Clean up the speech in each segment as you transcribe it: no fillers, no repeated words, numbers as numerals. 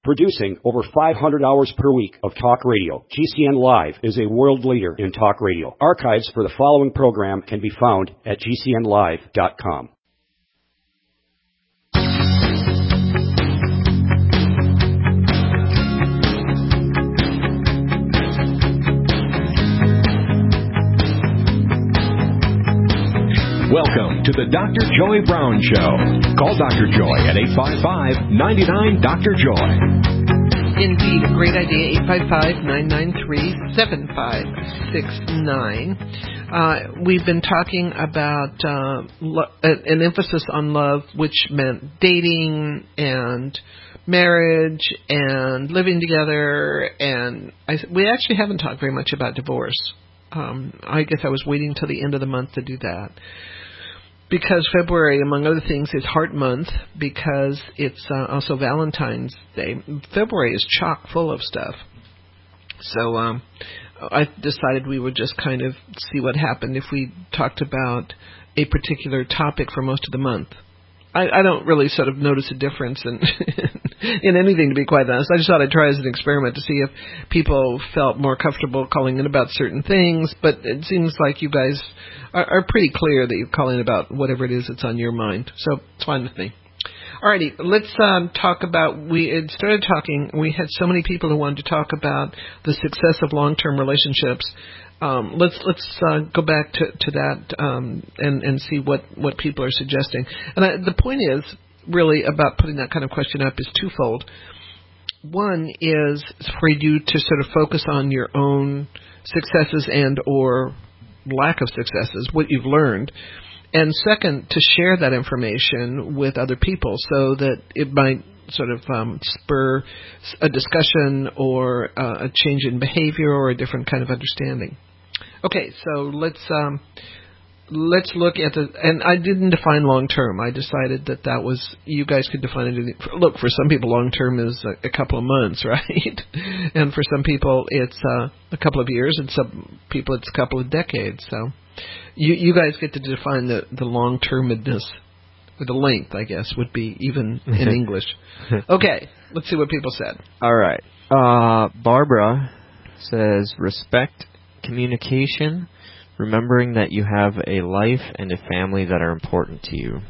Producing over 500 hours per week of talk radio, GCN Live is a world leader in talk radio. Archives for the following program can be found at GCNlive.com. Welcome to the Dr. Joy Brown Show. Call Dr. Joy at 855-99-DR-JOY. Indeed, a great idea, 855-993-7569. We've been talking about an emphasis on love, which meant dating and marriage and living together, and we actually haven't talked very much about divorce. I guess I was waiting till the end of the month to do that. Because February, among other things, is Heart Month, because it's also Valentine's Day. February is chock full of stuff. So I decided we would just kind of see what happened if we talked about a particular topic for most of the month. I don't really sort of notice a difference in in anything, to be quite honest. I just thought I'd try as an experiment to see if people felt more comfortable calling in about certain things, but it seems like you guys are pretty clear that you're calling about whatever it is that's on your mind, so it's fine with me. Alrighty, let's talk about, we had started talking, we had so many people who wanted to talk about the success of long-term relationships. Let's go back to that and see what people are suggesting. And the point is really about putting that kind of question up is twofold. One is for you to sort of focus on your own successes and or lack of successes, what you've learned. And second, to share that information with other people so that it might sort of spur a discussion or a change in behavior or a different kind of understanding. Okay, so let's look at and I didn't define long term. I decided that was, you guys could define it. Look, for some people, long term is a couple of months, right? And for some people, it's a couple of years, and some people it's a couple of decades. So you guys get to define the long termedness, or the length, I guess, would be even in English. Okay, let's see what people said. All right. Barbara says respect communication, remembering that you have a life and a family that are important to you.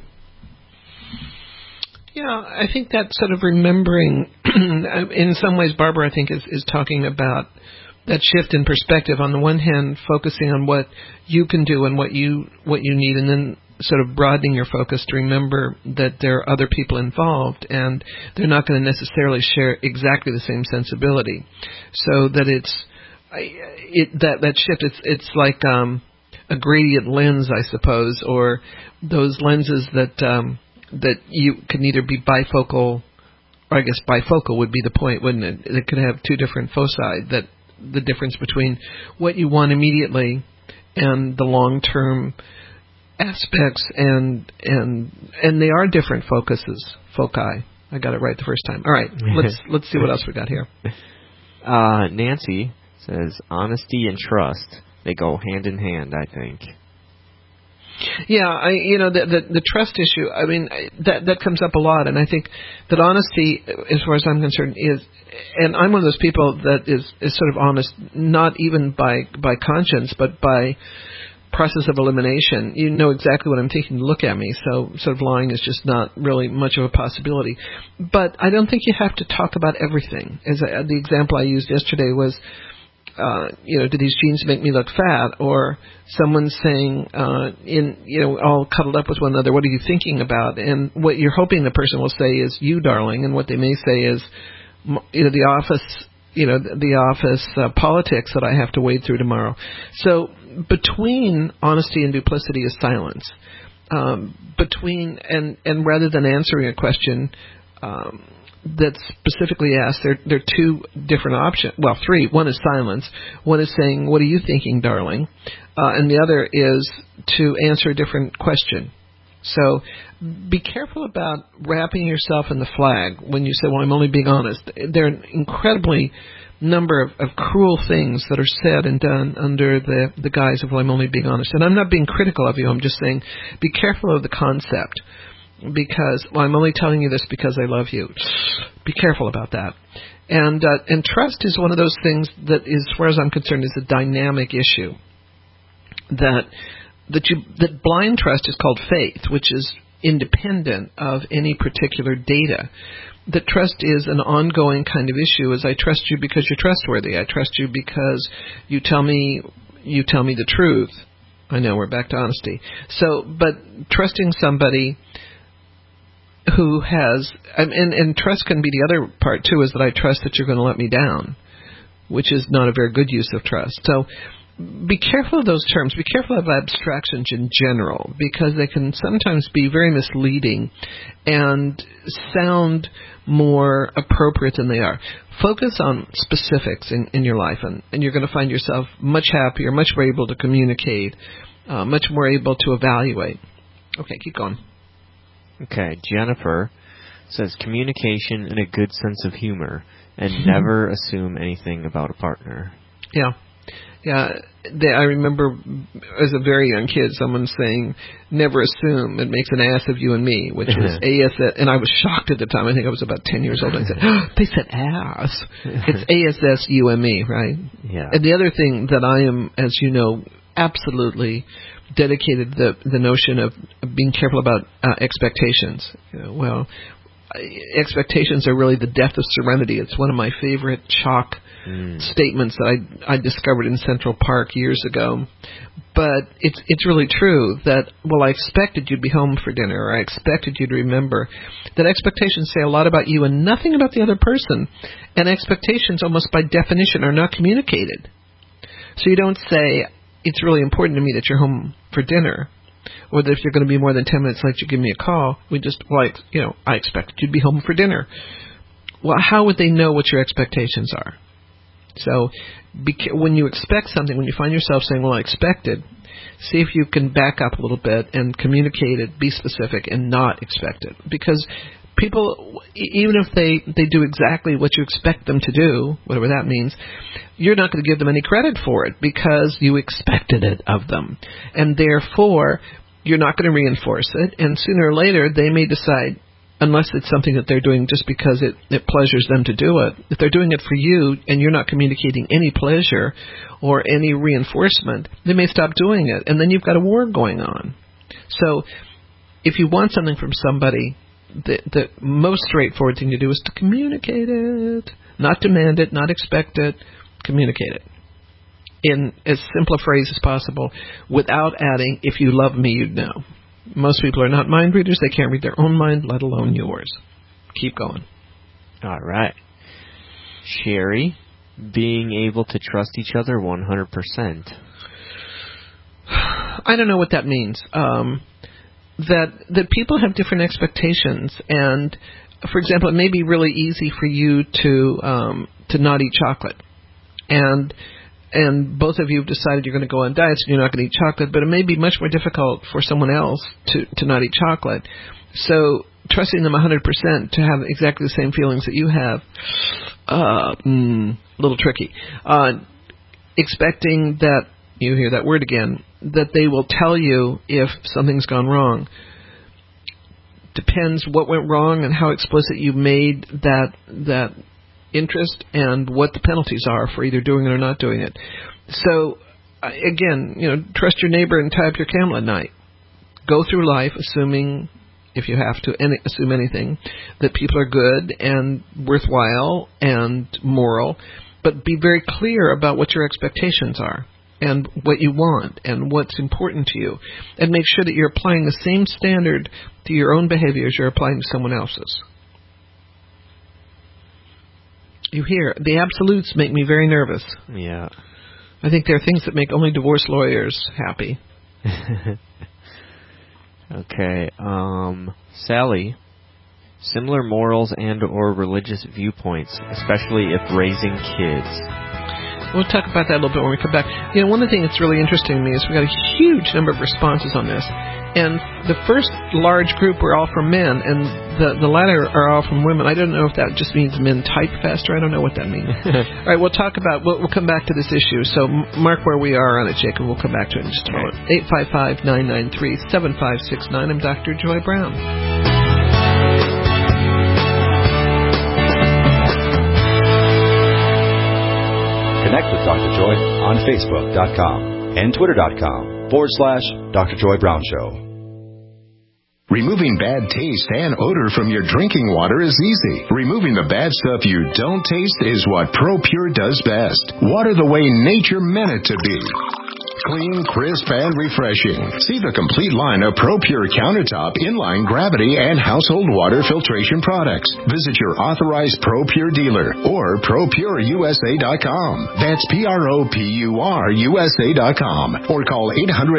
Yeah, I think that sort of remembering, in some ways, Barbara, I think, is talking about that shift in perspective. On the one hand, focusing on what you can do and what you need, and then sort of broadening your focus to remember that there are other people involved, and they're not going to necessarily share exactly the same sensibility. So that that shift, it's like a gradient lens, I suppose, or those lenses that you can either be bifocal, or I guess bifocal would be the point, wouldn't it? It could have two different foci, that the difference between what you want immediately and the long-term aspects, and they are different foci. I got it right the first time. All right, let's see what else we got here. Nancy says honesty and trust, they go hand in hand, I think. Yeah, the trust issue, I mean, that comes up a lot, and I think that honesty, as far as I'm concerned, is, and I'm one of those people that is sort of honest, not even by conscience, but by process of elimination. You know exactly what I'm thinking to look at me, so sort of lying is just not really much of a possibility. But I don't think you have to talk about everything. As the example I used yesterday was, do these jeans make me look fat? Or someone saying, all cuddled up with one another, what are you thinking about? And what you're hoping the person will say is, you darling, and what they may say is, the office politics that I have to wade through tomorrow. So between honesty and duplicity is silence. And rather than answering a question that's specifically asked, there are two different options. Well, three. One is silence. One is saying, what are you thinking, darling? And the other is to answer a different question. So be careful about wrapping yourself in the flag when you say, well, I'm only being honest. There are an incredibly number of cruel things that are said and done under the guise of, well, I'm only being honest. And I'm not being critical of you. I'm just saying be careful of the concept. because, well, I'm only telling you this because I love you. Be careful about that. And trust is one of those things that is, as far as I'm concerned, is a dynamic issue. That blind trust is called faith, which is independent of any particular data. That trust is an ongoing kind of issue. As I trust you because you're trustworthy. I trust you because you tell me the truth. I know, we're back to honesty. So, but trusting somebody who has, and trust can be the other part too, is that I trust that you're going to let me down, which is not a very good use of trust. So be careful of those terms. Be careful of abstractions in general, because they can sometimes be very misleading and sound more appropriate than they are. Focus on specifics in your life, and you're going to find yourself much happier, much more able to communicate, much more able to evaluate. Okay, keep going. Okay, Jennifer says communication and a good sense of humor, and never assume anything about a partner. Yeah. I remember as a very young kid, someone saying, never assume, it makes an ass of you and me, which was ASS, and I was shocked at the time. I think I was about 10 years old. I said, they said ass. It's ASS, you and me, right? Yeah. And the other thing that I am, as you know, absolutely dedicated the notion of being careful about expectations. Expectations are really the death of serenity. It's one of my favorite chalk statements that I discovered in Central Park years ago. But it's really true that, well, I expected you'd be home for dinner, or I expected you to remember. That expectations say a lot about you and nothing about the other person. And expectations, almost by definition, are not communicated. So you don't say, it's really important to me that you're home for dinner, or that if you're going to be more than 10 minutes late, you give me a call. We just, I expected you'd be home for dinner. Well, how would they know what your expectations are? So when you expect something, when you find yourself saying, well, I expected, see if you can back up a little bit and communicate it, be specific, and not expect it. Because people, even if they do exactly what you expect them to do, whatever that means, you're not going to give them any credit for it because you expected it of them. And therefore, you're not going to reinforce it. And sooner or later, they may decide, unless it's something that they're doing just because it pleasures them to do it, if they're doing it for you and you're not communicating any pleasure or any reinforcement, they may stop doing it. And then you've got a war going on. So if you want something from somebody, the most straightforward thing to do is to communicate it, not demand it, not expect it, communicate it in as simple a phrase as possible without adding, if you love me, you'd know. Most people are not mind readers. They can't read their own mind, let alone yours. Keep going. All right. Sherry, being able to trust each other 100%. I don't know what that means. That people have different expectations, and for example, it may be really easy for you to not eat chocolate, and both of you have decided you're going to go on diets and you're not going to eat chocolate, but it may be much more difficult for someone else to not eat chocolate. So trusting them 100% to have exactly the same feelings that you have, a little tricky. Expecting that, you hear that word again, that they will tell you if something's gone wrong. Depends what went wrong and how explicit you made that interest and what the penalties are for either doing it or not doing it. So, again, trust your neighbor and tie up your camel at night. Go through life assuming, if you have to assume anything, that people are good and worthwhile and moral, but be very clear about what your expectations are and what you want and what's important to you, and make sure that you're applying the same standard to your own behavior as you're applying to someone else's. You hear, the absolutes make me very nervous. Yeah. I think there are things that make only divorce lawyers happy. Okay. Sally, similar morals and or religious viewpoints, especially if raising kids. We'll talk about that a little bit when we come back. One of the things that's really interesting to me is we got a huge number of responses on this. And the first large group were all from men, and the latter are all from women. I don't know if that just means men type faster. I don't know what that means. All right, we'll come back to this issue. So mark where we are on it, Jacob. We'll come back to it in just a moment. 855-993-7569. I'm Dr. Joy Brown. on Facebook.com and Twitter.com/Dr. Joy Brown Show. Removing bad taste and odor from your drinking water is easy. Removing the bad stuff you don't taste is what ProPure does best. Water the way nature meant it to be. Clean, crisp, and refreshing. See the complete line of ProPure countertop, inline gravity, and household water filtration products. Visit your authorized ProPure dealer or ProPureUSA.com. That's ProPureUSA.com or call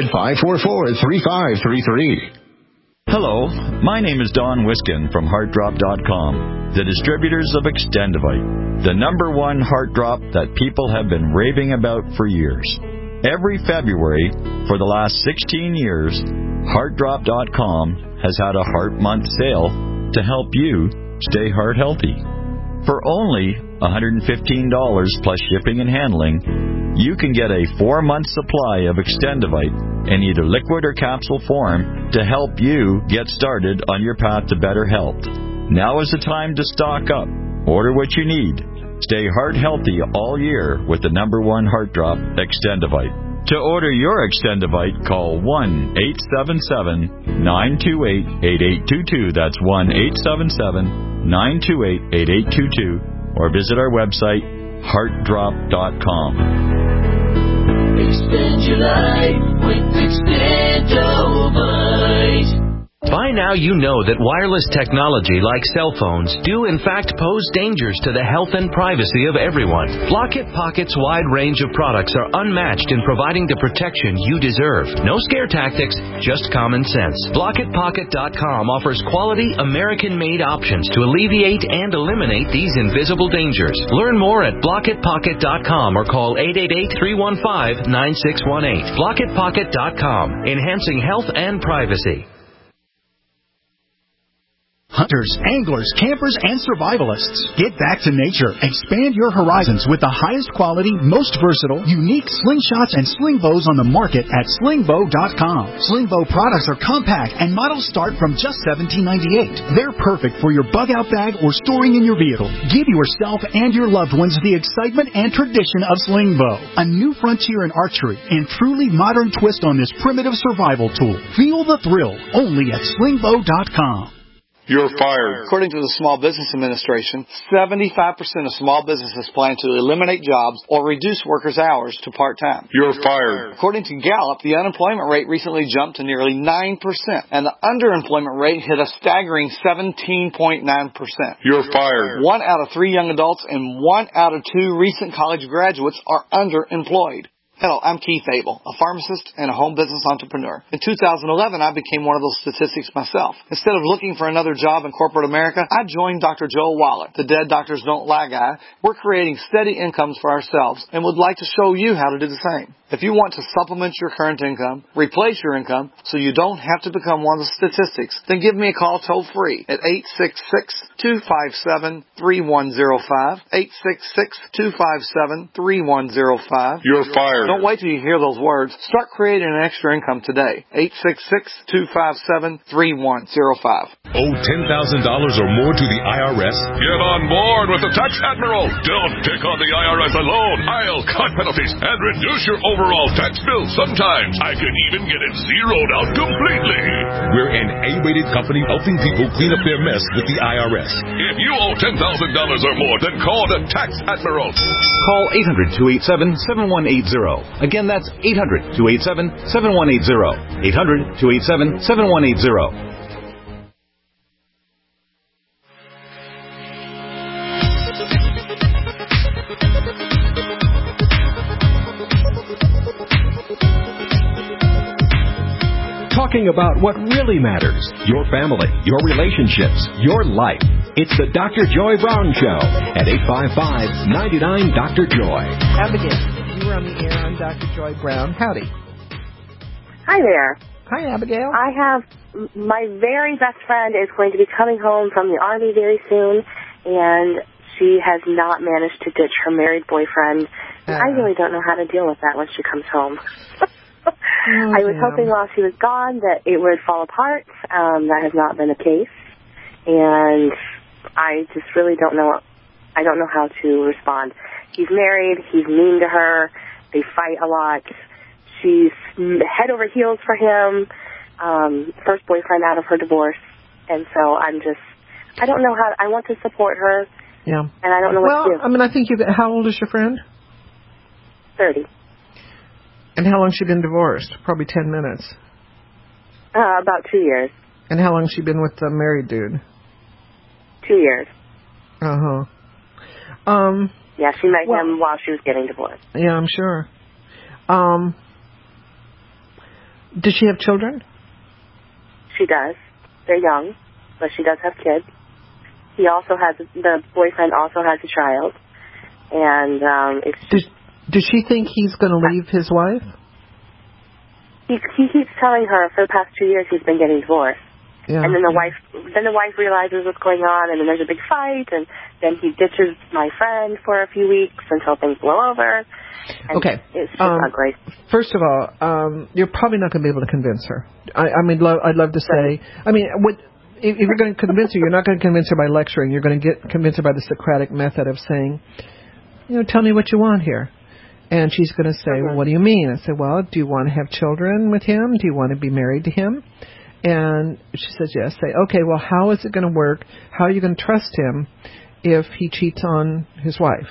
800-544-3533. Hello, my name is Don Wiskin from HeartDrop.com, the distributors of Extendivite, the #1 heart drop that people have been raving about for years. Every February for the last 16 years, HeartDrop.com has had a Heart Month sale to help you stay heart healthy. For only $115 plus shipping and handling, you can get a 4-month supply of Extendivite in either liquid or capsule form to help you get started on your path to better health. Now is the time to stock up. Order what you need. Stay heart healthy all year with the #1 heart drop, Extendivite. To order your Extendivite, call 1-877-928-8822. That's 1-877-928-8822. Or visit our website, heartdrop.com. Extend your life with Extendivite. By now you know that wireless technology like cell phones do in fact pose dangers to the health and privacy of everyone. Blockit Pocket's wide range of products are unmatched in providing the protection you deserve. No scare tactics, just common sense. BlockitPocket.com offers quality American-made options to alleviate and eliminate these invisible dangers. Learn more at BlockitPocket.com or call 888-315-9618. BlockitPocket.com, enhancing health and privacy. Hunters, anglers, campers, and survivalists. Get back to nature. Expand your horizons with the highest quality, most versatile, unique slingshots and sling bows on the market at slingbow.com. Slingbow products are compact and models start from just $17.98. They're perfect for your bug-out bag or storing in your vehicle. Give yourself and your loved ones the excitement and tradition of Slingbow, a new frontier in archery and truly modern twist on this primitive survival tool. Feel the thrill only at slingbow.com. You're fired. According to the Small Business Administration, 75% of small businesses plan to eliminate jobs or reduce workers' hours to part-time. You're fired. According to Gallup, the unemployment rate recently jumped to nearly 9%, and the underemployment rate hit a staggering 17.9%. You're fired. 1 out of 3 young adults and 1 out of 2 recent college graduates are underemployed. Hello, I'm Keith Abel, a pharmacist and a home business entrepreneur. In 2011, I became one of those statistics myself. Instead of looking for another job in corporate America, I joined Dr. Joel Wallach, the Dead Doctors Don't Lie guy. We're creating steady incomes for ourselves and would like to show you how to do the same. If you want to supplement your current income, replace your income, so you don't have to become one of the statistics, then give me a call toll-free at 866-257-3105, 866-257-3105. You're fired. Don't wait till you hear those words. Start creating an extra income today. 866-257-3105. Owe $10,000 or more to the IRS? Get on board with the Tax Admiral. Don't take on the IRS alone. I'll cut penalties and reduce your overall tax bill. Sometimes I can even get it zeroed out completely. We're an A-rated company helping people clean up their mess with the IRS. If you owe $10,000 or more, then call the Tax Admiral. Call 800-287-7180. Again, that's 800-287-7180. 800-287-7180. Talking about what really matters, your family, your relationships, your life. It's the Dr. Joy Brown Show at 855-99-DR-JOY. Abigail, you were on the air on Dr. Joy Brown. Howdy. Hi there. Hi, Abigail. I have, my very best friend is going to be coming home from the Army very soon, and she has not managed to ditch her married boyfriend. I really don't know how to deal with that when she comes home. I was hoping while she was gone that it would fall apart. That has not been the case. And I just really don't know. I don't know how to respond. He's married. He's mean to her. They fight a lot. She's head over heels for him. First boyfriend out of her divorce. And so I don't know how, I want to support her. Yeah. And I don't know what to do. Well, I mean, I think how old is your friend? 30. And how long has she been divorced? Probably 10 minutes. About 2 years. And how long has she been with the married dude? 2 years. Uh-huh. Yeah, she met him while she was getting divorced. Yeah, I'm sure. Does she have children? She does. They're young, but she does have kids. The boyfriend also has a child. And does she think he's going to leave his wife? He keeps telling her for the past 2 years he's been getting divorced. Yeah. And then the wife realizes what's going on, and then there's a big fight, and then he ditches my friend for a few weeks until things blow over. And okay. It's just not great. First of all, you're probably not going to be able to convince her. I mean, I'd love to say, I mean, if you're going to convince her, you're not going to convince her by lecturing. You're going to convince her by the Socratic method of saying, tell me what you want here. And she's going to say, well, what do you mean? I said, well, do you want to have children with him? Do you want to be married to him? And she says, yes. Say, okay, well, how is it going to work? How are you going to trust him if he cheats on his wife?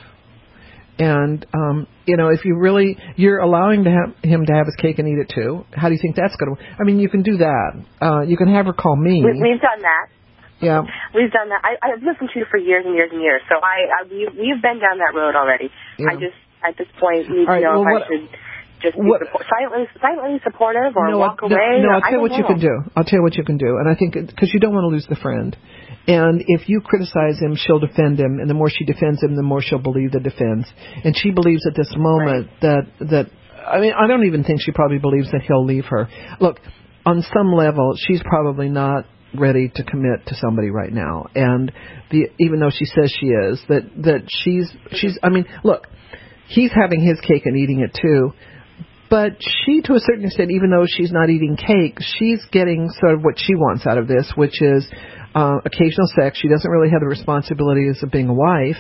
And, if you're allowing him to have his cake and eat it too, how do you think that's going to work? I mean, you can do that. You can have her call me. We've done that. Yeah. We've done that. I've listened to you for years and years and years. So we've been down that road already. Yeah. I just, at this point, need to know if I should just be silently supportive or walk away. No, I'll tell you what you can do. I'll tell you what you can do. And I think, because you don't want to lose the friend. And if you criticize him, she'll defend him. And the more she defends him, the more she'll believe the defense. And she believes at this moment that I mean, I don't even think she probably believes that he'll leave her. Look, on some level, she's probably not ready to commit to somebody right now. And even though she says she is, that she's, I mean, look, he's having his cake and eating it too. But she, to a certain extent, even though she's not eating cake, she's getting sort of what she wants out of this, which is occasional sex. She doesn't really have the responsibilities of being a wife.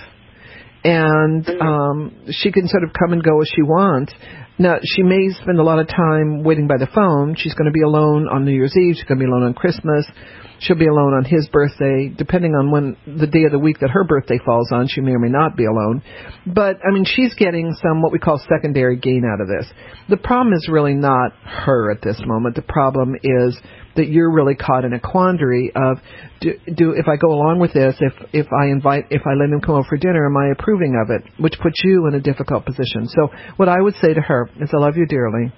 And she can sort of come and go as she wants. Now, she may spend a lot of time waiting by the phone. She's going to be alone on New Year's Eve. She's going to be alone on Christmas. She'll be alone on his birthday. Depending on when the day of the week that her birthday falls on, she may or may not be alone. But, I mean, she's getting some what we call secondary gain out of this. The problem is really not her at this moment. The problem is that you're really caught in a quandary of, if I go along with this, if I let him come over for dinner, am I approving of it? Which puts you in a difficult position. So what I would say to her is, I love you dearly.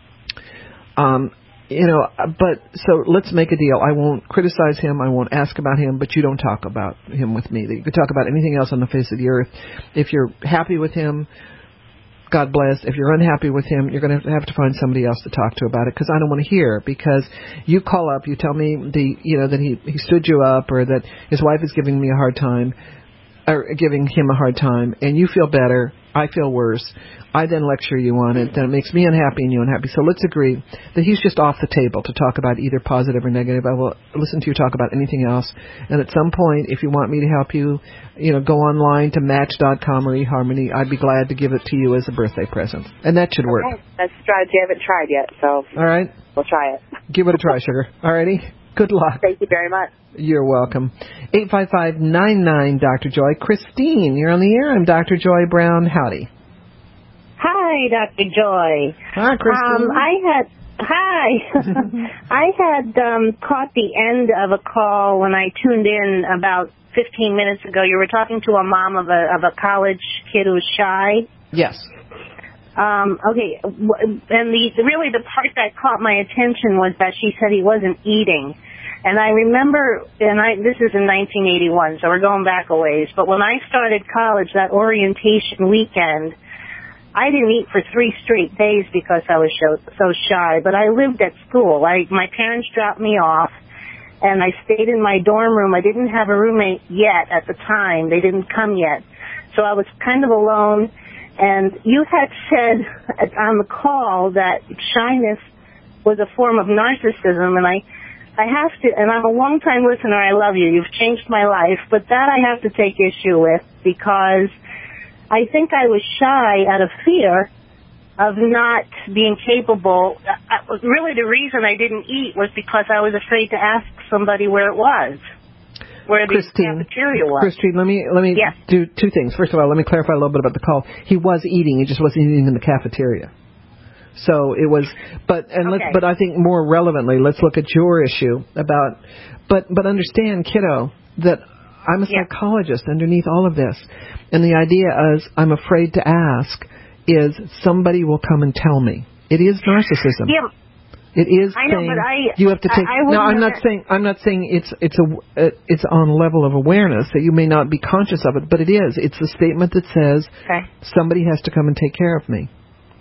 But so let's make a deal. I won't criticize him. I won't ask about him, but you don't talk about him with me. You could talk about anything else on the face of the earth. If you're happy with him, God bless. If you're unhappy with him, you're going to have to find somebody else to talk to about it, because I don't want to hear. Because you call up, you tell me that he stood you up, or that his wife is giving me a hard time, or giving him a hard time, and you feel better. I feel worse. I then lecture you on it. Then it makes me unhappy and you unhappy. So let's agree that he's just off the table to talk about either positive or negative. I will listen to you talk about anything else. And at some point, if you want me to help you, go online to Match.com or eHarmony, I'd be glad to give it to you as a birthday present. And that should work. Okay. That's a strategy I haven't tried yet, so all right. We'll try it. Give it a try, sugar. All righty. Good luck. Thank you very much. You're welcome. 855-99 Dr. Joy. Christine, you're on the air. I'm Dr. Joy Brown. Howdy. Hi, Dr. Joy. Hi, Christine. I had caught the end of a call when I tuned in about 15 minutes ago. You were talking to a mom of a college kid who was shy. Yes. Okay, and the part that caught my attention was that she said he wasn't eating. And I remember, this is in 1981, so we're going back a ways, but when I started college, that orientation weekend, I didn't eat for 3 straight days because I was so shy, but I lived at school. My parents dropped me off, and I stayed in my dorm room. I didn't have a roommate yet at the time. They didn't come yet. So I was kind of alone, and you had said on the call that shyness was a form of narcissism, and I have to, and I'm a long-time listener, I love you. You've changed my life, but that I have to take issue with, because I think I was shy out of fear of not being capable. Really, the reason I didn't eat was because I was afraid to ask somebody where it was, where the cafeteria was. Christine, let me do two things. First of all, let me clarify a little bit about the call. He was eating; he just wasn't eating in the cafeteria. So it was, but I think more relevantly, let's look at your issue about, but understand, kiddo, that I'm a psychologist underneath all of this, and the idea is I'm afraid to ask is somebody will come and tell me. It is narcissism. Yeah. It is I know, saying but you have to take. No, I'm not saying it's on a level of awareness that you may not be conscious of it, but it is. It's a statement that says somebody has to come and take care of me.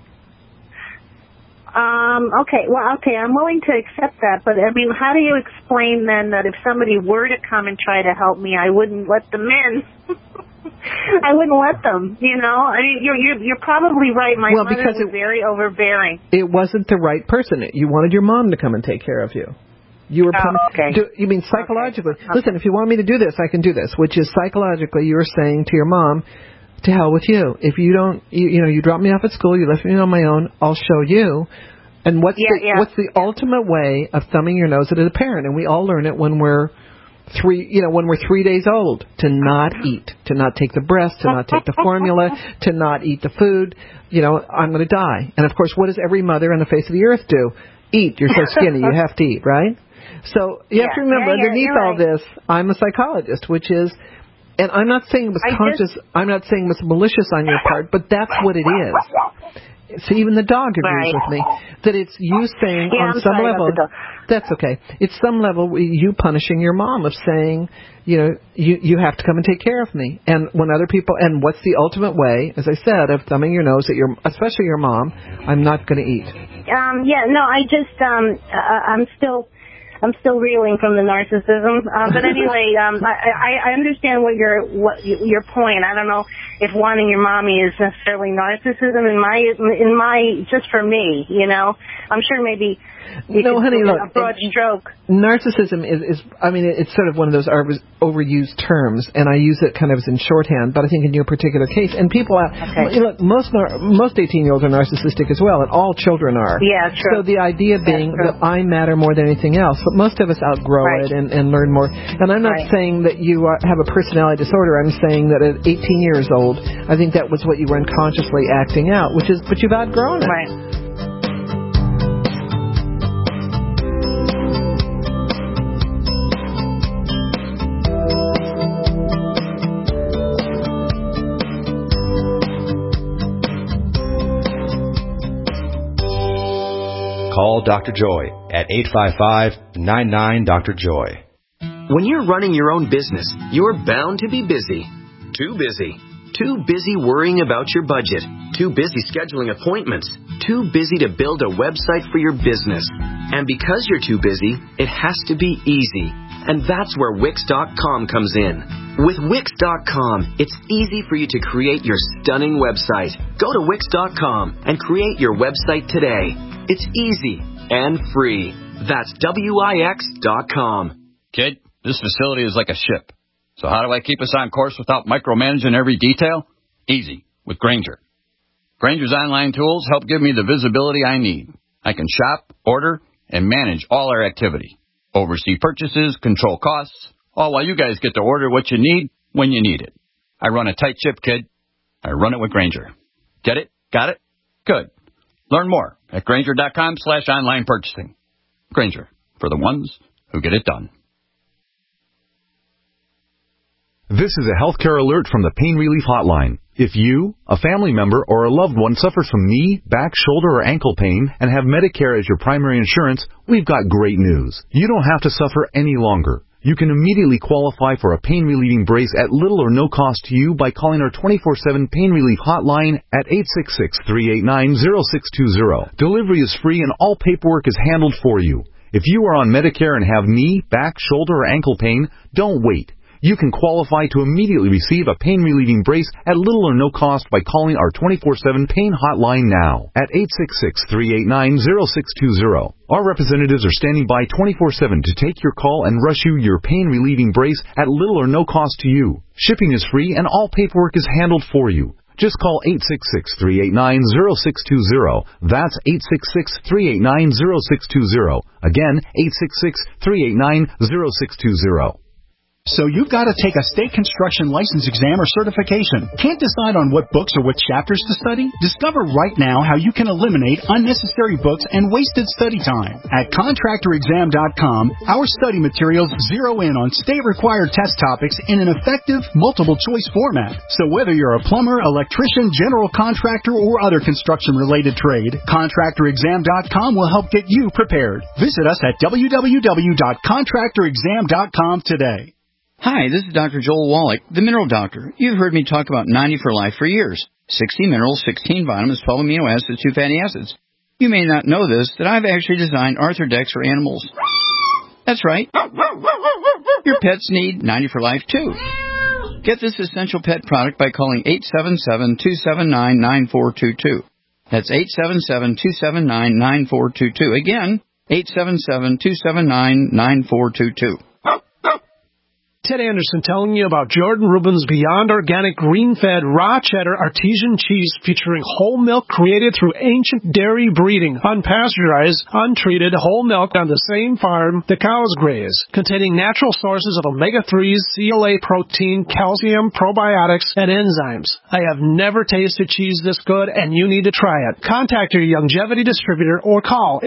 Okay, I'm willing to accept that, but I mean, how do you explain then that if somebody were to come and try to help me, I wouldn't let them in? I wouldn't let them, you know? I mean, you're probably right. My mother was very overbearing. It wasn't the right person. You wanted your mom to come and take care of you. You were you mean psychologically? Okay. Listen, if you want me to do this, I can do this, which is psychologically you're saying to your mom, to hell with you. If you don't, you drop me off at school, you left me on my own, I'll show you. And what's the ultimate way of thumbing your nose at a parent? And we all learn it when we're 3 days old, to not eat, to not take the breast, to not take the formula, to not eat the food. I'm going to die. And of course, what does every mother on the face of the earth do? Eat. You're so skinny, you have to eat, right? So you have to remember, underneath all this, I'm a psychologist, which is, and I'm not saying it was conscious, I'm not saying it was malicious on your part, but that's what it is. So even the dog agrees with me that it's you saying on some level, that's okay. It's some level you punishing your mom of saying, you have to come and take care of me. And when other people, and what's the ultimate way, as I said, of thumbing your nose at especially your mom, I'm not going to eat. I'm still reeling from the narcissism, but anyway, I understand what your point. I don't know if wanting your mommy is necessarily narcissism. In my just for me, I'm sure maybe. Honey, look, a broad stroke. Narcissism is it's sort of one of those overused terms, and I use it kind of as in shorthand, but I think in your particular case, and people, look, most 18-year-olds are narcissistic as well, and all children are. Yeah, true. So the idea being that I matter more than anything else, but most of us outgrow it and learn more. And I'm not saying that you have a personality disorder, I'm saying that at 18 years old, I think that was what you were unconsciously acting out, but you've outgrown it. Right. Call Dr. Joy at 855-99-DR-JOY. When you're running your own business, you're bound to be busy. Too busy. Too busy worrying about your budget. Too busy scheduling appointments. Too busy to build a website for your business. And because you're too busy, it has to be easy. And that's where Wix.com comes in. With Wix.com, it's easy for you to create your stunning website. Go to Wix.com and create your website today. It's easy and free. That's Wix.com. Kid, this facility is like a ship. So how do I keep us on course without micromanaging every detail? Easy, with Grainger. Grainger's online tools help give me the visibility I need. I can shop, order, and manage all our activity. Oversee purchases, control costs, all while you guys get to order what you need when you need it. I run a tight ship, kid. I run it with Grainger. Get it? Got it? Good. Learn more at Grainger.com/online purchasing. Grainger, for the ones who get it done. This is a healthcare alert from the Pain Relief Hotline. If you, a family member, or a loved one suffers from knee, back, shoulder, or ankle pain and have Medicare as your primary insurance, we've got great news. You don't have to suffer any longer. You can immediately qualify for a pain-relieving brace at little or no cost to you by calling our 24/7 Pain Relief Hotline at 866-389-0620. Delivery is free and all paperwork is handled for you. If you are on Medicare and have knee, back, shoulder, or ankle pain, don't wait. You can qualify to immediately receive a pain-relieving brace at little or no cost by calling our 24/7 Pain Hotline now at 866-389-0620. Our representatives are standing by 24/7 to take your call and rush you your pain-relieving brace at little or no cost to you. Shipping is free and all paperwork is handled for you. Just call 866-389-0620. That's 866-389-0620. Again, 866-389-0620. So you've got to take a state construction license exam or certification. Can't decide on what books or what chapters to study? Discover right now how you can eliminate unnecessary books and wasted study time. At contractorexam.com, our study materials zero in on state-required test topics in an effective, multiple-choice format. So whether you're a plumber, electrician, general contractor, or other construction-related trade, contractorexam.com will help get you prepared. Visit us at www.contractorexam.com today. Hi, this is Dr. Joel Wallach, the Mineral Doctor. You've heard me talk about 90 for Life for years. 60 minerals, 16 vitamins, 12 amino acids, 2 fatty acids. You may not know this, that I've actually designed Arthrodex for animals. That's right. Your pets need 90 for Life, too. Get this essential pet product by calling 877-279-9422. That's 877-279-9422. Again, 877-279-9422. Ted Anderson telling you about Jordan Rubin's Beyond Organic Green-Fed Raw Cheddar Artesian Cheese featuring whole milk created through ancient dairy breeding, unpasteurized, untreated whole milk on the same farm the cows graze, containing natural sources of omega-3s, CLA protein, calcium, probiotics, and enzymes. I have never tasted cheese this good, and you need to try it. Contact your Longevity distributor or call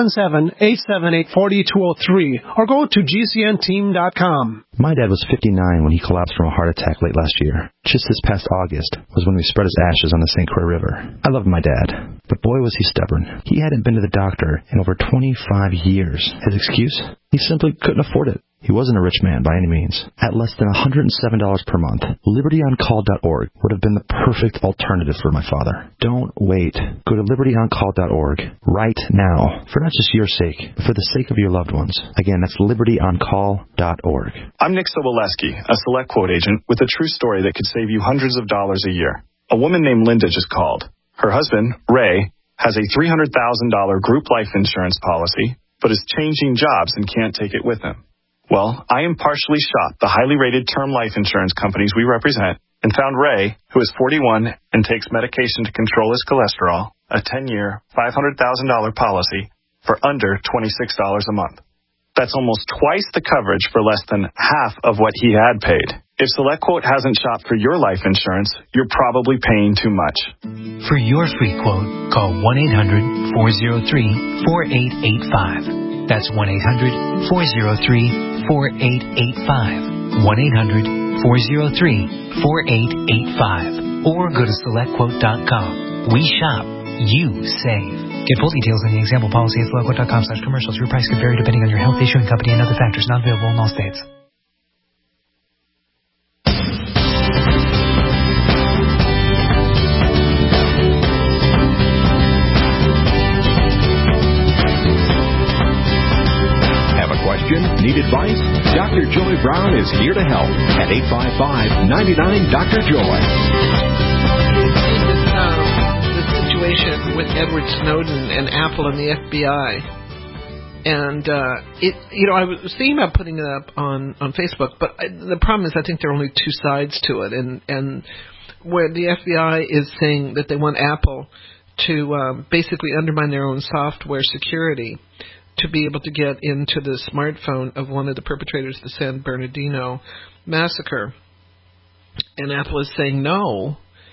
877-878-4203 or go to gcnteam.com. My dad was 59 when he collapsed from a heart attack late last year. Just this past August was when we spread his ashes on the St. Croix River. I loved my dad, but boy was he stubborn. He hadn't been to the doctor in over 25 years. His excuse? He simply couldn't afford it. He wasn't a rich man by any means. At less than $107 per month, LibertyOnCall.org would have been the perfect alternative for my father. Don't wait. Go to LibertyOnCall.org right now, for not just your sake, but for the sake of your loved ones. Again, that's LibertyOnCall.org. I'm Nick Soboleski, a Select Quote agent with a true story that could save you hundreds of dollars a year. A woman named Linda just called. Her husband, Ray, has a $300,000 group life insurance policy, but is changing jobs and can't take it with him. Well, I impartially shopped the highly rated term life insurance companies we represent and found Ray, who is 41 and takes medication to control his cholesterol, a 10-year, $500,000 policy for under $26 a month. That's almost twice the coverage for less than half of what he had paid. If SelectQuote hasn't shopped for your life insurance, you're probably paying too much. For your free quote, call 1-800-403-4885. That's 1-800-403-4885. 1-800-403-4885. Or go to SelectQuote.com. We shop. You save. Get full details on the example policy at SelectQuote.com/commercials. Your price could vary depending on your health, issuing company, and other factors. Not available in all states. Need advice? Dr. Joy Brown is here to help at 855-99-DR-JOY. The situation with Edward Snowden and Apple and the FBI. And, I was thinking about putting it up on Facebook, but the problem is I think there are only two sides to it. And where the FBI is saying that they want Apple to basically undermine their own software security to be able to get into the smartphone of one of the perpetrators of the San Bernardino massacre. And Apple is saying no,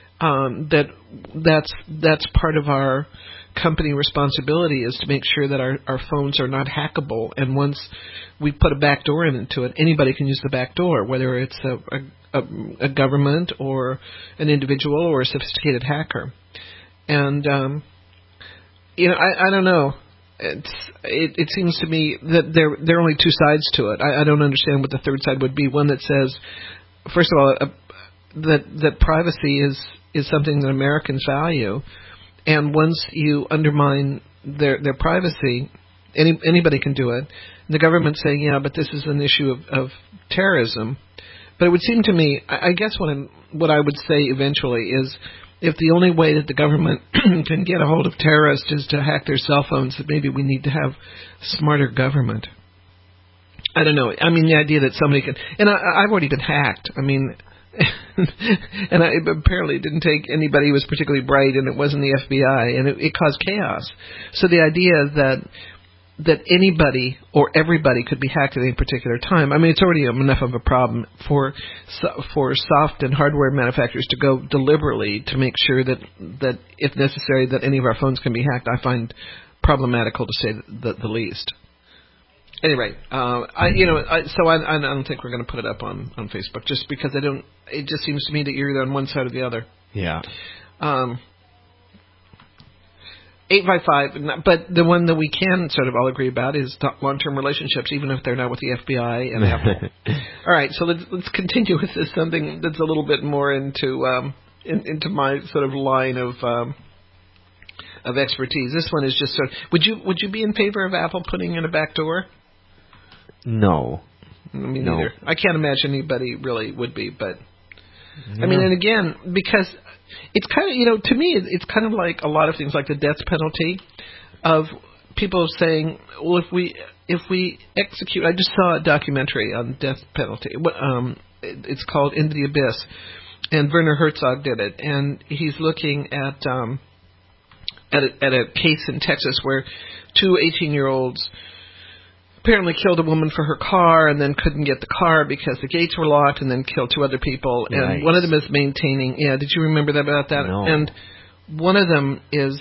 that's part of our company responsibility is to make sure that our phones are not hackable. And once we put a backdoor into it, anybody can use the backdoor, whether it's a government or an individual or a sophisticated hacker. And, I don't know. It seems to me that there are only two sides to it. I don't understand what the third side would be. One that says, first of all, that privacy is something that Americans value, and once you undermine their privacy, anybody can do it. And the government's saying, yeah, but this is an issue of terrorism. But it would seem to me, I guess what I would say eventually is, if the only way that the government can get a hold of terrorists is to hack their cell phones, that maybe we need to have smarter government. I don't know. I mean, the idea that somebody can... And I've already been hacked. I mean, And apparently it didn't take anybody who was particularly bright, and it wasn't the FBI, and it caused chaos. So the idea that anybody or everybody could be hacked at any particular time, I mean, it's already enough of a problem for soft and hardware manufacturers to go deliberately to make sure that if necessary, that any of our phones can be hacked. I find problematical, to say the least. Anyway, I don't think we're going to put it up on Facebook, just because it just seems to me that you're either on one side or the other. Yeah. 855, but the one that we can sort of all agree about is long-term relationships, even if they're not with the FBI and Apple. All right, so let's continue with this, something that's a little bit more into my sort of line of expertise. This one is just sort of, would you be in favor of Apple putting in a back door? No. Me neither. I can't imagine anybody really would be, but I mean, and again, because it's kind of, to me, it's kind of like a lot of things, like the death penalty, of people saying, well, if we execute, I just saw a documentary on death penalty. It's called Into the Abyss, and Werner Herzog did it, and he's looking at a case in Texas where two 18-year-olds apparently killed a woman for her car and then couldn't get the car because the gates were locked, and then killed two other people. Nice. And one of them is maintaining. Yeah, did you remember about that? No. And one of them is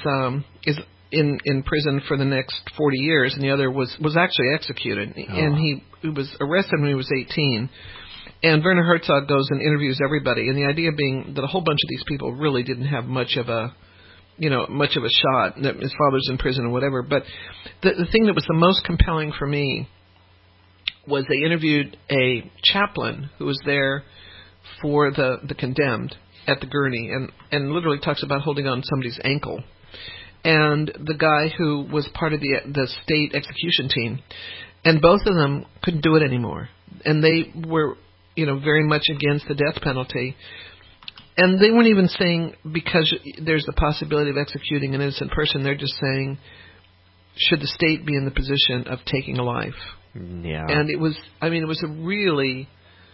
in prison for the next 40 years, and the other was actually executed. Oh. And he was arrested when he was 18. And Werner Herzog goes and interviews everybody, and the idea being that a whole bunch of these people really didn't have much of a shot, that his father's in prison or whatever. But the thing that was the most compelling for me was they interviewed a chaplain who was there for the condemned at the gurney, and literally talks about holding on somebody's ankle. And the guy who was part of the state execution team, and both of them couldn't do it anymore. And they were, very much against the death penalty. And they weren't even saying because there's the possibility of executing an innocent person. They're just saying, should the state be in the position of taking a life? Yeah. And it was a really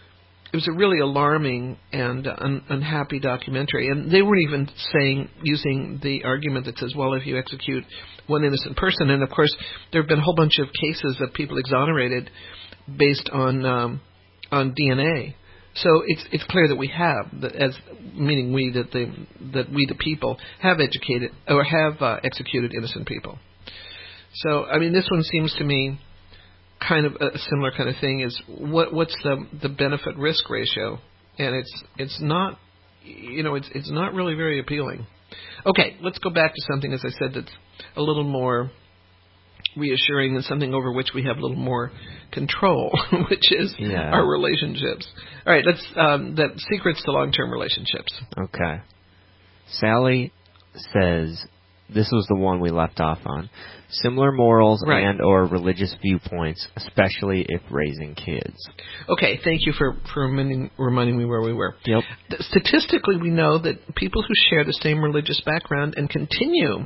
alarming and unhappy documentary. And they weren't even using the argument that says, well, if you execute one innocent person, and of course there have been a whole bunch of cases of people exonerated based on DNA. So it's clear that we have, meaning we, that we the people have educated or have executed innocent people. So I mean, this one seems to me kind of a similar kind of thing. Is what's the benefit risk ratio? And it's not, it's not really very appealing. Okay, let's go back to something, as I said, that's a little more reassuring and something over which we have a little more control, which is our relationships. All right, let's that secrets to long-term relationships. Okay. Sally says, this was the one we left off on, similar morals and or religious viewpoints, especially if raising kids. Okay, thank you for reminding me where we were. Yep. Statistically, we know that people who share the same religious background and continue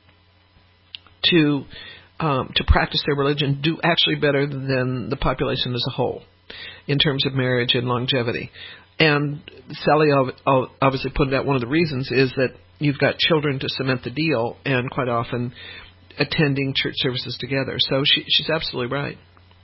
to practice their religion do actually better than the population as a whole in terms of marriage and longevity. And Sally obviously pointed out one of the reasons is that you've got children to cement the deal, and quite often attending church services together. So she's absolutely right.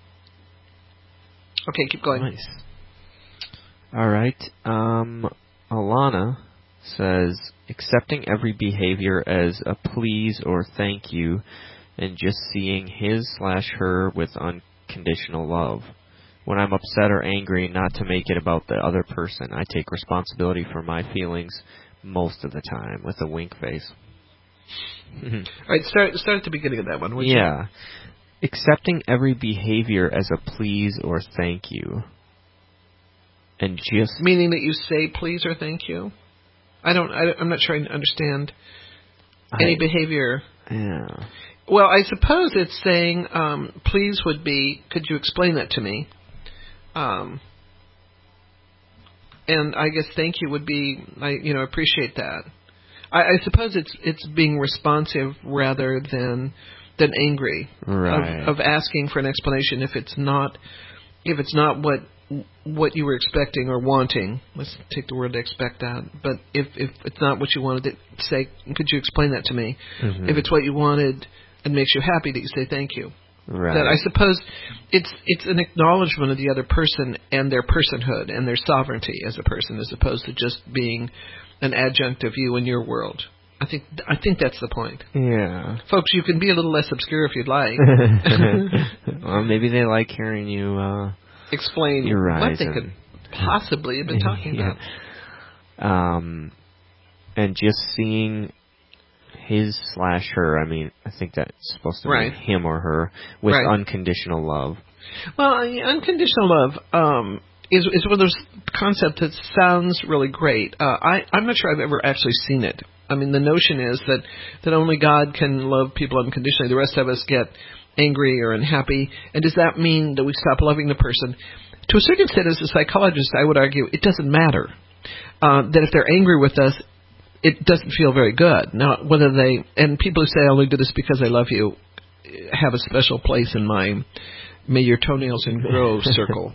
Okay, keep going. Nice. All right. Alana says, accepting every behavior as a please or thank you, and just seeing his/her with unconditional love. When I'm upset or angry, not to make it about the other person. I take responsibility for my feelings most of the time, with a wink face. All right, start at the beginning of that one, would you? Yeah. Accepting every behavior as a please or thank you. And just... Meaning that you say please or thank you? I'm not sure I understand any behavior. Yeah. Well, I suppose it's saying, please would be, could you explain that to me? And I guess thank you would be, I appreciate that. I suppose it's being responsive rather than angry. Right. Of asking for an explanation if it's not what what you were expecting or wanting. Let's take the word expect out. But if it's not what you wanted to say, could you explain that to me? Mm-hmm. If it's what you wanted and makes you happy, that you say thank you. Right. That I suppose it's an acknowledgement of the other person and their personhood and their sovereignty as a person, as opposed to just being an adjunct of you in your world. I think that's the point. Yeah. Folks, you can be a little less obscure if you'd like. Well, maybe they like hearing you explain what they could possibly have been talking about. And just seeing his/her, I mean, I think that's supposed to be him or her, with unconditional love. Well, unconditional love is one of those concepts that sounds really great. I'm not sure I've ever actually seen it. I mean, the notion is that only God can love people unconditionally. The rest of us get angry or unhappy. And does that mean that we stop loving the person? To a certain extent, as a psychologist, I would argue it doesn't matter. That if they're angry with us, it doesn't feel very good. Now, whether and people who say, I only do this because I love you, have a special place in my may your toenails and grow circle.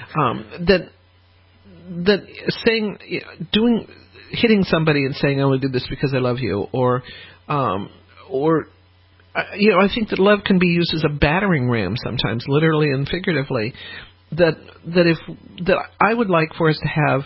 That saying, hitting somebody and saying, I only do this because I love you, or I think that love can be used as a battering ram sometimes, literally and figuratively. That I would like for us to have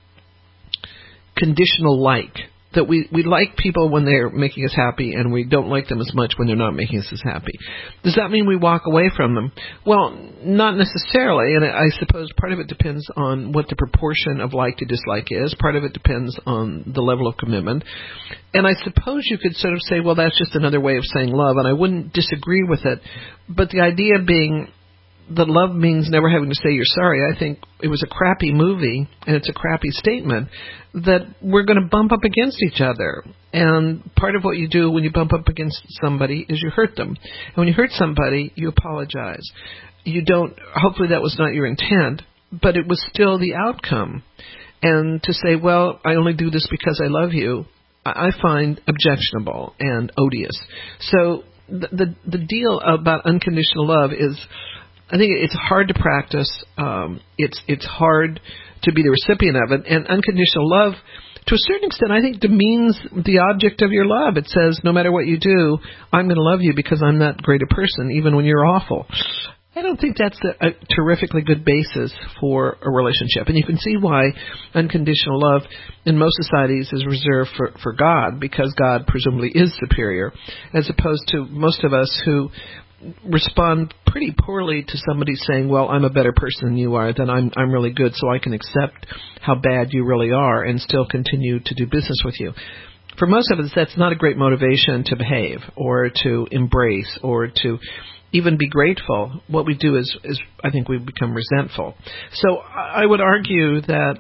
conditional like. That we like people when they're making us happy, and we don't like them as much when they're not making us as happy. Does that mean we walk away from them? Well, not necessarily, and I suppose part of it depends on what the proportion of like to dislike is. Part of it depends on the level of commitment. And I suppose you could sort of say, well, that's just another way of saying love, and I wouldn't disagree with it. But the idea being that love means never having to say you're sorry. I think it was a crappy movie, and it's a crappy statement, that we're going to bump up against each other. And part of what you do when you bump up against somebody is you hurt them. And when you hurt somebody, you apologize. You don't, hopefully that was not your intent, but it was still the outcome. And to say, well, I only do this because I love you, I find objectionable and odious. So the deal about unconditional love is, I think it's hard to practice. It's hard to be the recipient of it. And unconditional love, to a certain extent, I think demeans the object of your love. It says, no matter what you do, I'm going to love you because I'm that great a person, even when you're awful. I don't think that's a terrifically good basis for a relationship. And you can see why unconditional love in most societies is reserved for God, because God presumably is superior, as opposed to most of us who respond pretty poorly to somebody saying, well, I'm a better person than you are, then I'm really good, so I can accept how bad you really are and still continue to do business with you. For most of us, that's not a great motivation to behave or to embrace or to even be grateful. What we do is I think we become resentful. So I would argue that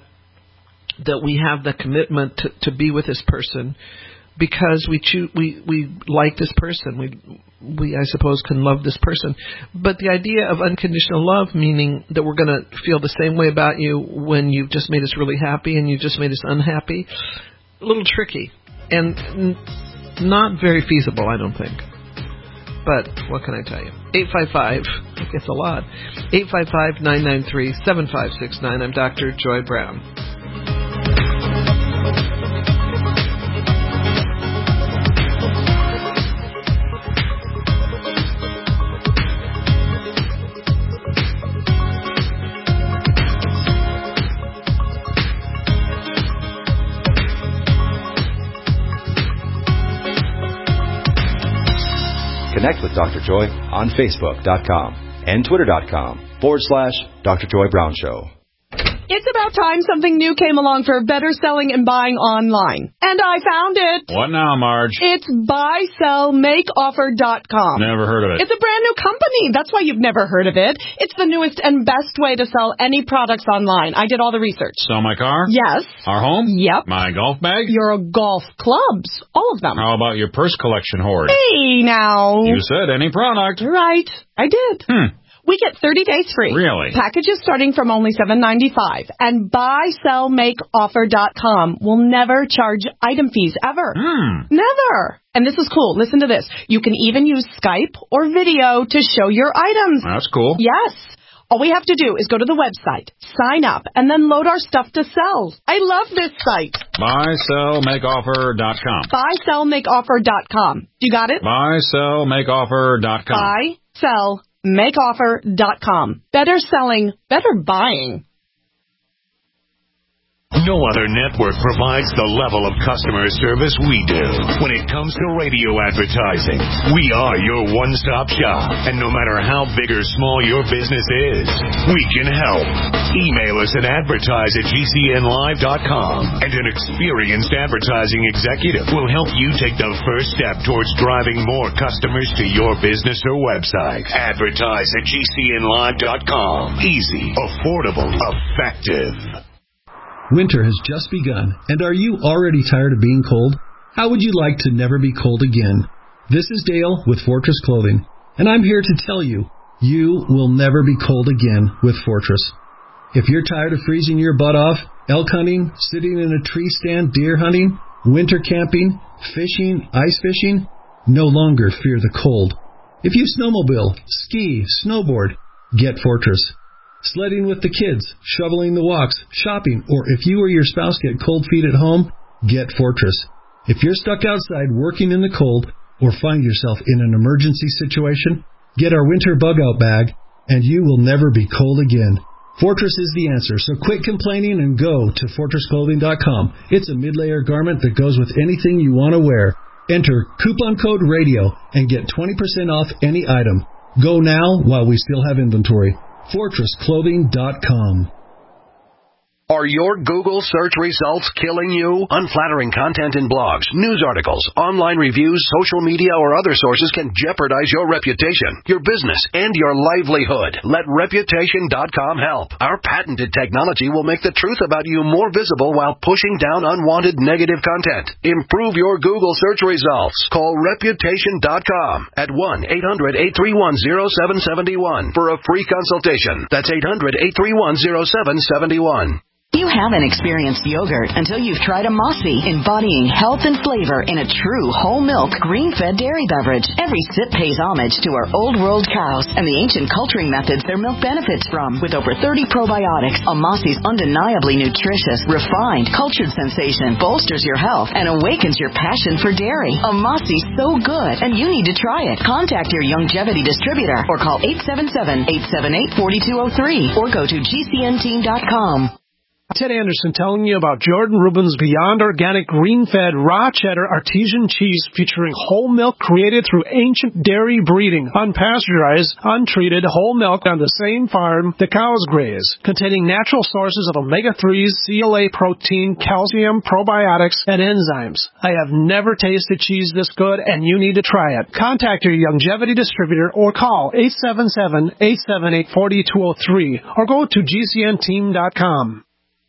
we have the commitment to be with this person because we like this person. We I suppose can love this person. But the idea of unconditional love, meaning that we're going to feel the same way about you when you've just made us really happy and you just made us unhappy, a little tricky and not very feasible, I don't think. But what can I tell you? 855, I guess a lot. 855-993-7569. I'm Dr. Joy Brown. Connect with Dr. Joy on Facebook.com and Twitter.com/Dr. Joy Brown Show. It's about time something new came along for better selling and buying online. And I found it. What now, Marge? It's buysellmakeoffer.com. Never heard of it. It's a brand new company. That's why you've never heard of it. It's the newest and best way to sell any products online. I did all the research. Sell my car? Yes. Our home? Yep. My golf bag? Your golf clubs. All of them. How about your purse collection hoard? Hey, now. You said any product. Right. I did. We get 30 days free. Really? Packages starting from only $7.95. And buysellmakeoffer.com will never charge item fees ever. Never. And this is cool. Listen to this. You can even use Skype or video to show your items. That's cool. Yes. All we have to do is go to the website, sign up, and then load our stuff to sell. I love this site. BuySellMakeOffer.com. BuySellMakeOffer.com. You got it? BuySellMakeOffer.com. BuySellMakeOffer.com. Better selling, better buying. No other network provides the level of customer service we do. When it comes to radio advertising, we are your one-stop shop. And no matter how big or small your business is, we can help. Email us at advertise@gcnlive.com, and an experienced advertising executive will help you take the first step towards driving more customers to your business or website. Advertise@gcnlive.com. Easy, affordable, effective. Winter has just begun, and are you already tired of being cold? How would you like to never be cold again? This is Dale with Fortress Clothing, and I'm here to tell you, you will never be cold again with Fortress. If you're tired of freezing your butt off, elk hunting, sitting in a tree stand, deer hunting, winter camping, fishing, ice fishing, no longer fear the cold. If you snowmobile, ski, snowboard, get Fortress. Sledding with the kids, shoveling the walks, shopping, or if you or your spouse get cold feet at home, get Fortress. If you're stuck outside working in the cold or find yourself in an emergency situation, get our winter bug-out bag, and you will never be cold again. Fortress is the answer, so quit complaining and go to FortressClothing.com. It's a mid-layer garment that goes with anything you want to wear. Enter coupon code RADIO and get 20% off any item. Go now while we still have inventory. FortressClothing.com. Are your Google search results killing you? Unflattering content in blogs, news articles, online reviews, social media, or other sources can jeopardize your reputation, your business, and your livelihood. Let Reputation.com help. Our patented technology will make the truth about you more visible while pushing down unwanted negative content. Improve your Google search results. Call Reputation.com at 1-800-831-0771 for a free consultation. That's 800-831-0771. You haven't experienced yogurt until you've tried a Mossy, embodying health and flavor in a true whole milk, green-fed dairy beverage. Every sip pays homage to our old world cows and the ancient culturing methods their milk benefits from. With over 30 probiotics, a Mossy's undeniably nutritious, refined, cultured sensation bolsters your health and awakens your passion for dairy. A Mossy's so good, and you need to try it. Contact your Youngevity distributor or call 877-878-4203 or go to gcnteam.com. Ted Anderson telling you about Jordan Rubin's Beyond Organic Green-Fed Raw Cheddar Artesian Cheese featuring whole milk created through ancient dairy breeding, unpasteurized, untreated whole milk on the same farm the cows graze, containing natural sources of omega-3s, CLA protein, calcium, probiotics, and enzymes. I have never tasted cheese this good, and you need to try it. Contact your Youngevity distributor or call 877-878-4203 or go to gcnteam.com.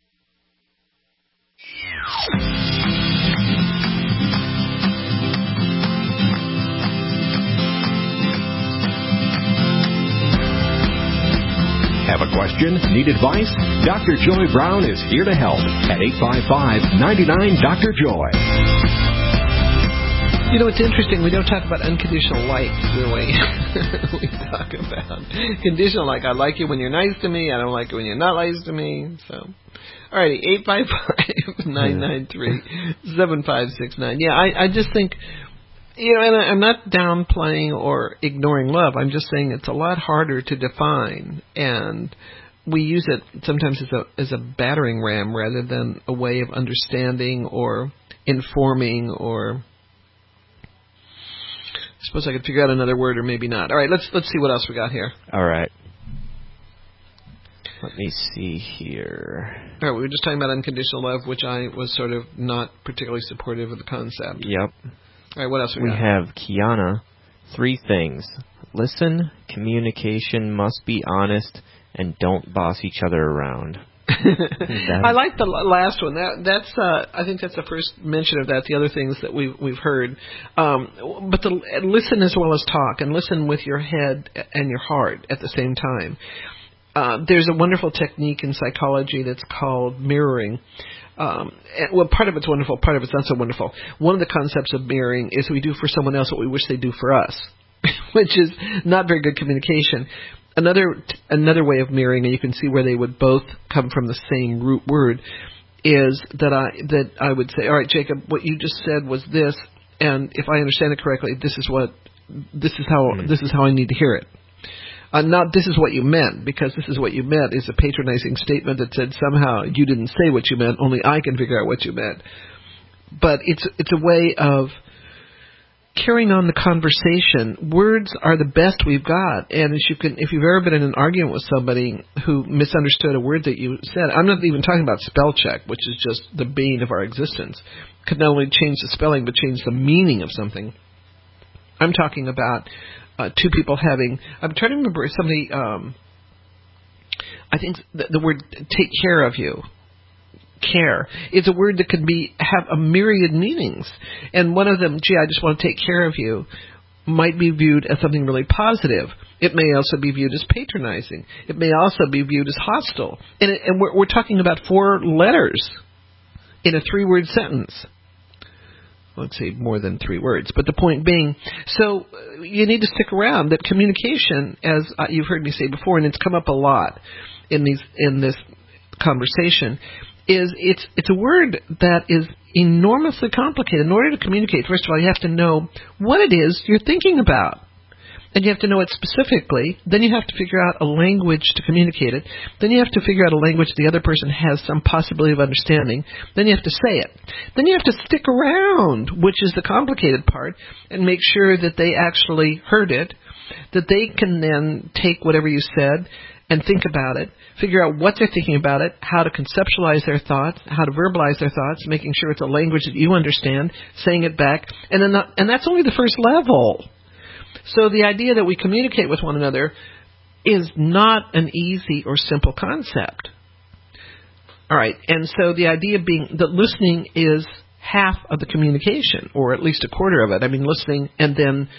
Have a question? Need advice? Dr. Joy Brown is here to help at 855-99-DR-JOY. You know, it's interesting. We don't talk about unconditional like, really. We talk about conditional like. I like you when you're nice to me. I don't like you when you're not nice to me. So, all righty, 855-993-7569. Yeah, I just think, you know, and I'm not downplaying or ignoring love. I'm just saying it's a lot harder to define, and we use it sometimes as a battering ram rather than a way of understanding or informing or... I suppose I could figure out another word, or maybe not. All right, let's see what else we got here. All right. Let me see here. All right, we were just talking about unconditional love, which I was sort of not particularly supportive of the concept. Yep. All right, what else we got? We have Kiana. 3 things. Listen, communication must be honest, and don't boss each other around. I like the last one. That's I think that's the first mention of that. The other things that we've heard, but listen as well as talk, and listen with your head and your heart at the same time. There's a wonderful technique in psychology that's called mirroring. Well, part of it's wonderful, part of it's not so wonderful. One of the concepts of mirroring is we do for someone else what we wish they do for us, which is not very good communication. another way of mirroring, and you can see where they would both come from the same root word, is that I would say, all right, Jacob, what you just said was this, and if I understand it correctly, this is how I need to hear it. Not this is what you meant, because this is what you meant is a patronizing statement that said somehow you didn't say what you meant, only I can figure out what you meant. But it's a way of carrying on the conversation. Words are the best we've got, and if you've ever been in an argument with somebody who misunderstood a word that you said, I'm not even talking about spell check, which is just the bane of our existence. Could not only change the spelling, but change the meaning of something. I'm talking about two people having. I'm trying to remember somebody. I think the word "take care of you." Care. It's a word that can have a myriad meanings, and one of them, gee, I just want to take care of you, might be viewed as something really positive. It may also be viewed as patronizing. It may also be viewed as hostile. And we're talking about 4 letters in a 3-word sentence. Let's say more than 3 words, but the point being, so you need to stick around. That communication, as you've heard me say before, and it's come up a lot in this conversation, is it's a word that is enormously complicated. In order to communicate, first of all, you have to know what it is you're thinking about. And you have to know it specifically. Then you have to figure out a language to communicate it. Then you have to figure out a language the other person has some possibility of understanding. Then you have to say it. Then you have to stick around, which is the complicated part, and make sure that they actually heard it, that they can then take whatever you said and think about it, figure out what they're thinking about it, how to conceptualize their thoughts, how to verbalize their thoughts, making sure it's a language that you understand, saying it back, and that's only the first level. So the idea that we communicate with one another is not an easy or simple concept. All right, and so the idea being that listening is half of the communication, or at least a quarter of it. I mean, listening and then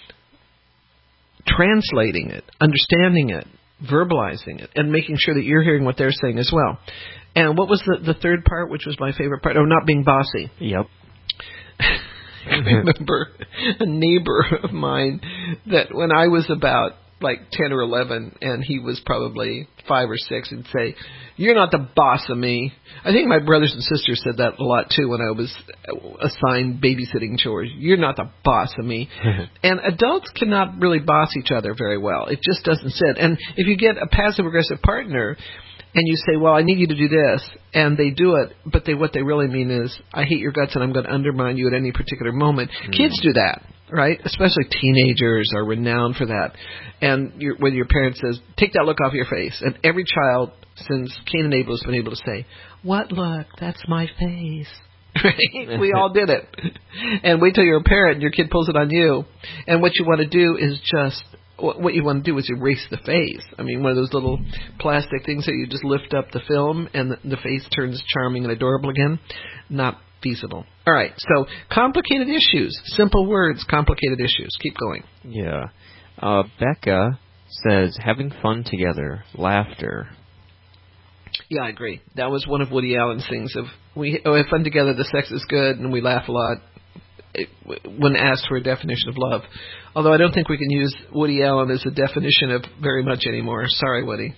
translating it, understanding it, verbalizing it, and making sure that you're hearing what they're saying as well. And what was the third part, which was my favorite part? Oh, not being bossy. Yep. I remember a neighbor of mine that when I was about like 10 or 11 and he was probably 5 or 6 and say, "You're not the boss of me." I think my brothers and sisters said that a lot too when I was assigned babysitting chores. "You're not the boss of me." And adults cannot really boss each other very well. It just doesn't sit. And if you get a passive-aggressive partner and you say, "Well, I need you to do this," and they do it, but what they really mean is, "I hate your guts and I'm going to undermine you at any particular moment." Kids do that, right? Especially teenagers are renowned for that. And when your parent says, "Take that look off your face," and every child since Cain and Abel has been able to say, "What look? That's my face." Right? We all did it. And wait till you're a parent and your kid pulls it on you. And what you want to do is what you want to do is erase the face. I mean, one of those little plastic things that you just lift up the film and the face turns charming and adorable again. Not feasible. All right, so complicated issues. Simple words, complicated issues. Keep going. Yeah. Becca says, having fun together, laughter. Yeah, I agree. That was one of Woody Allen's things of, we have fun together, the sex is good, and we laugh a lot. When asked for a definition of love. Although I don't think we can use Woody Allen as a definition of very much anymore. Sorry, Woody.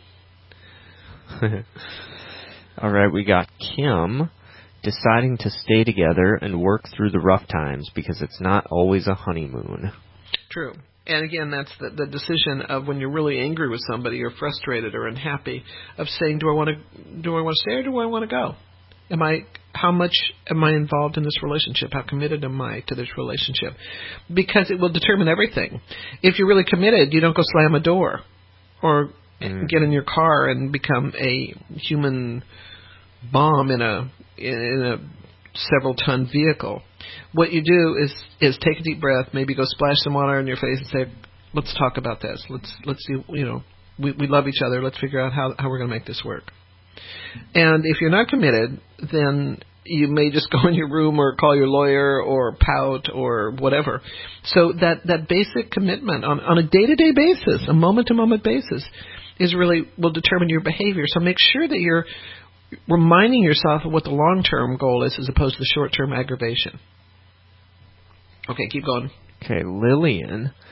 All right, we got Kim deciding to stay together and work through the rough times because it's not always a honeymoon. True. And again, that's the decision of when you're really angry with somebody or frustrated or unhappy, of saying, do I want to stay or do I want to go? How much am I involved in this relationship? How committed am I to this relationship? Because it will determine everything. If you're really committed, you don't go slam a door or get in your car and become a human bomb in a several-ton vehicle. What you do is take a deep breath, maybe go splash some water in your face and say, "Let's talk about this. Let's see. We love each other. Let's figure out how we're going to make this work." And if you're not committed, then you may just go in your room or call your lawyer or pout or whatever. So that basic commitment on a day-to-day basis, a moment-to-moment basis, will determine your behavior. So make sure that you're reminding yourself of what the long-term goal is as opposed to the short-term aggravation. Okay, keep going. Okay, Lillian.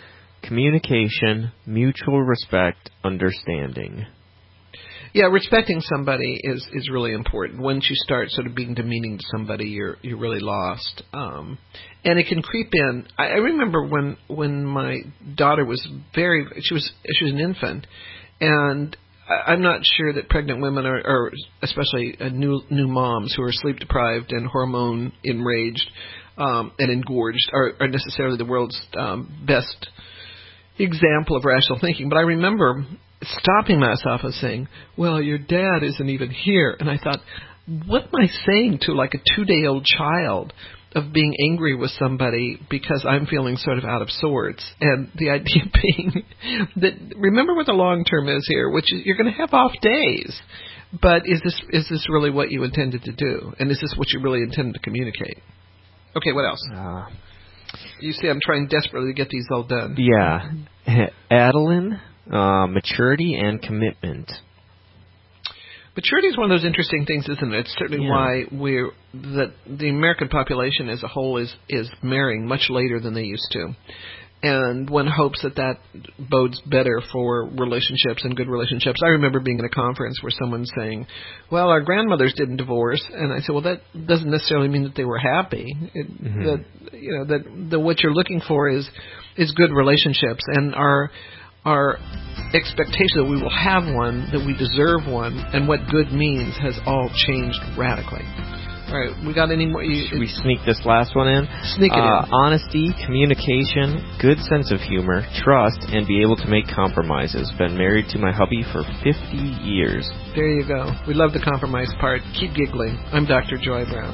communication, mutual respect, understanding. Yeah, respecting somebody is really important. Once you start sort of being demeaning to somebody, you're really lost. And it can creep in. I remember when my daughter was she was an infant, and I'm not sure that pregnant women or especially new moms who are sleep deprived and hormone enraged and engorged are necessarily the world's best example of rational thinking. But I remember stopping myself and saying, well, your dad isn't even here. And I thought, what am I saying to like a 2-day-old child of being angry with somebody because I'm feeling sort of out of sorts? And the idea being that remember what the long term is here, which is you're going to have off days. But is this really what you intended to do? And is this what you really intended to communicate? Okay, what else? You see, I'm trying desperately to get these all done. Yeah. Adeline, maturity and commitment. Maturity is one of those interesting things, isn't it? It's certainly why the American population as a whole is marrying much later than they used to. And one hopes that bodes better for relationships and good relationships. I remember being in a conference where someone's saying, well, our grandmothers didn't divorce. And I said, well, that doesn't necessarily mean that they were happy. That what you're looking for is good relationships. And our expectation that we will have one, that we deserve one, and what good means has all changed radically. All right, we got any more? Should we sneak this last one in? Sneak it in. Honesty, communication, good sense of humor, trust, and be able to make compromises. Been married to my hubby for 50 years. There you go. We love the compromise part. Keep giggling. I'm Dr. Joy Brown.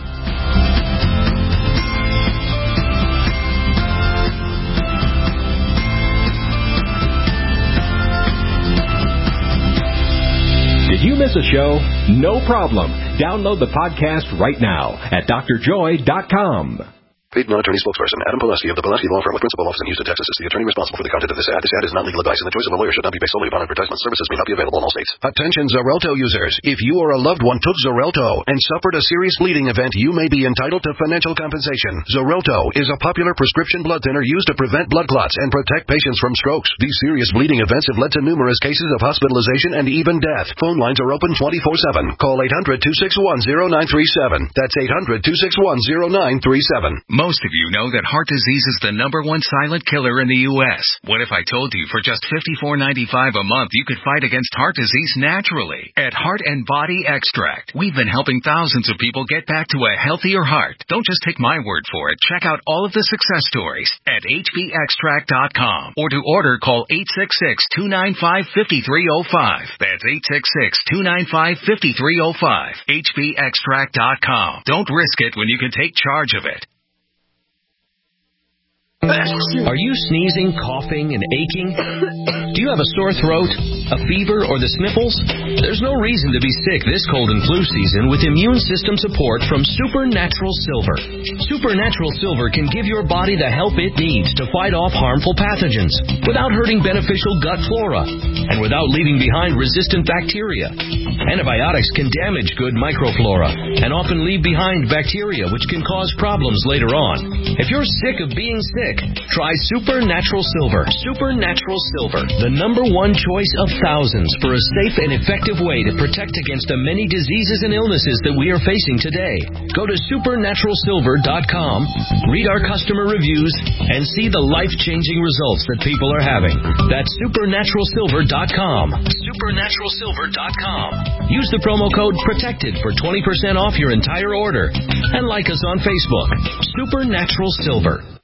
Did you miss a show? No problem. Download the podcast right now at drjoy.com. Paid non-attorney spokesperson Adam Pileski of the Pileski Law Firm with principal office in Houston, Texas, is the attorney responsible for the content of this ad. This ad is not legal advice, and the choice of a lawyer should not be based solely upon advertisement. Services may not be available in all states. Attention Xarelto users. If you or a loved one took Xarelto and suffered a serious bleeding event, you may be entitled to financial compensation. Xarelto is a popular prescription blood thinner used to prevent blood clots and protect patients from strokes. These serious bleeding events have led to numerous cases of hospitalization and even death. Phone lines are open 24/7. Call 800-261-0937. That's 800-261-0937. Most of you know that heart disease is the #1 silent killer in the U.S. What if I told you for just $54.95 a month you could fight against heart disease naturally? At Heart and Body Extract, we've been helping thousands of people get back to a healthier heart. Don't just take my word for it. Check out all of the success stories at hbextract.com. Or to order, call 866-295-5305. That's 866-295-5305. hbextract.com. Don't risk it when you can take charge of it. Are you sneezing, coughing, and aching? Do you have a sore throat, a fever, or the sniffles? There's no reason to be sick this cold and flu season with immune system support from Supernatural Silver. Supernatural Silver can give your body the help it needs to fight off harmful pathogens without hurting beneficial gut flora and without leaving behind resistant bacteria. Antibiotics can damage good microflora and often leave behind bacteria which can cause problems later on. If you're sick of being sick, try Supernatural Silver. Supernatural Silver, the #1 choice of thousands for a safe and effective way to protect against the many diseases and illnesses that we are facing today. Go to supernaturalsilver.com, read our customer reviews, and see the life-changing results that people are having. That's supernaturalsilver.com. Supernaturalsilver.com. Use the promo code PROTECTED for 20% off your entire order. And like us on Facebook. Supernatural Silver.